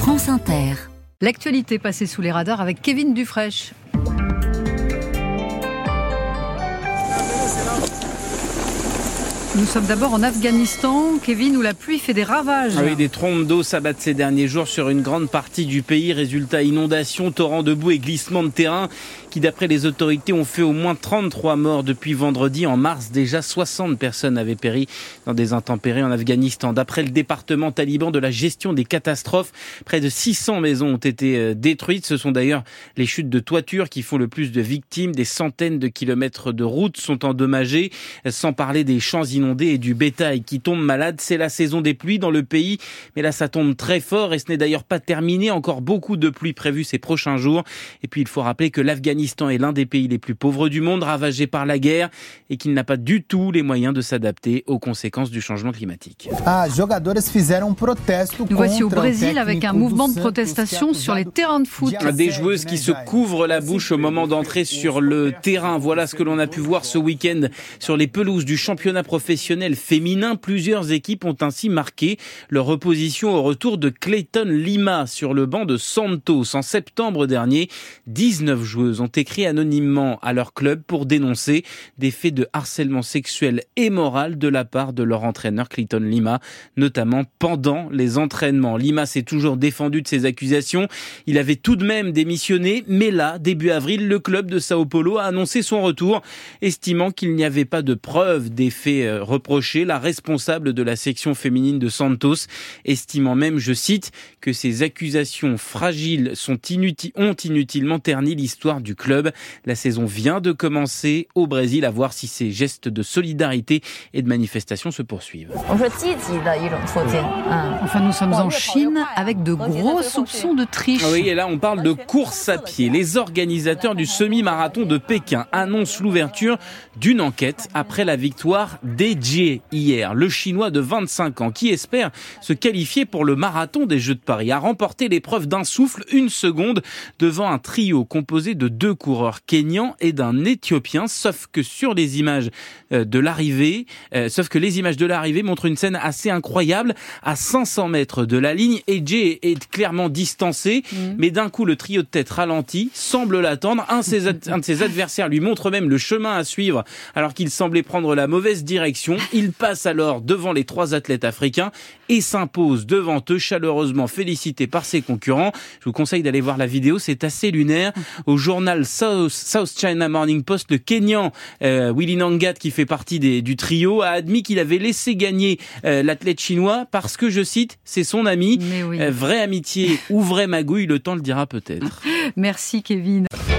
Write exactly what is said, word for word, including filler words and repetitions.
France Inter. L'actualité passée sous les radars avec Kevin Dufraîche. Nous sommes d'abord en Afghanistan, Kevin, où la pluie fait des ravages. Ah oui, des trompes d'eau s'abattent ces derniers jours sur une grande partie du pays. Résultat, inondations, torrents de boue et glissements de terrain qui, d'après les autorités, ont fait au moins trente-trois morts depuis vendredi. En mars, déjà soixante personnes avaient péri dans des intempéries en Afghanistan. D'après le département taliban de la gestion des catastrophes, près de six cents maisons ont été détruites. Ce sont d'ailleurs les chutes de toitures qui font le plus de victimes. Des centaines de kilomètres de routes sont endommagés, sans parler des champs inondés et du bétail qui tombe malade. C'est la saison des pluies dans le pays, mais là ça tombe très fort et ce n'est d'ailleurs pas terminé. Encore beaucoup de pluies prévues ces prochains jours. Et puis il faut rappeler que l'Afghanistan est l'un des pays les plus pauvres du monde, ravagé par la guerre, et qu'il n'a pas du tout les moyens de s'adapter aux conséquences du changement climatique. Nous voici au Brésil avec un mouvement de protestation sur les terrains de foot. Des joueuses qui se couvrent la bouche au moment d'entrer sur le terrain. Voilà ce que l'on a pu voir ce week-end sur les pelouses du championnat professionnel féminin. Plusieurs équipes ont ainsi marqué leur opposition au retour de Clayton Lima sur le banc de Santos. En septembre dernier, dix-neuf joueuses ont écrit anonymement à leur club pour dénoncer des faits de harcèlement sexuel et moral de la part de leur entraîneur Clayton Lima, notamment pendant les entraînements. Lima s'est toujours défendu de ces accusations. Il avait tout de même démissionné, mais là, début avril, le club de Sao Paulo a annoncé son retour, estimant qu'il n'y avait pas de preuve des faits reproché. La responsable de la section féminine de Santos estimant même, je cite, que ces accusations fragiles sont inuti- ont inutilement terni l'histoire du club. La saison vient de commencer au Brésil, à voir si ces gestes de solidarité et de manifestation se poursuivent. Enfin, nous sommes en Chine avec de gros soupçons de triche. Oui, et là on parle de course à pied. Les organisateurs du semi-marathon de Pékin annoncent l'ouverture d'une enquête après la victoire d'E Jie hier. Le Chinois de vingt-cinq ans qui espère se qualifier pour le marathon des Jeux de Paris a remporté l'épreuve d'un souffle, une seconde, devant un trio composé de deux coureurs kenyans et d'un Éthiopien. Sauf que sur les images de l'arrivée, euh, sauf que les images de l'arrivée montrent une scène assez incroyable. À cinq cents mètres de la ligne, E Jie est clairement distancé, mmh. mais d'un coup le trio de tête ralentit, semble l'attendre. Un de ses, ad- un de ses adversaires lui montre même le chemin à suivre alors qu'il semblait prendre la mauvaise direction. Il passe alors devant les trois athlètes africains et s'impose devant eux, chaleureusement félicité par ses concurrents. Je vous conseille d'aller voir la vidéo, c'est assez lunaire. Au journal South, South China Morning Post, le Kenyan euh, Willy Nangat, qui fait partie des, du trio, a admis qu'il avait laissé gagner euh, l'athlète chinois parce que, je cite, c'est son ami. Oui. Euh, vraie amitié ou vraie magouille, le temps le dira peut-être. Merci Kevin.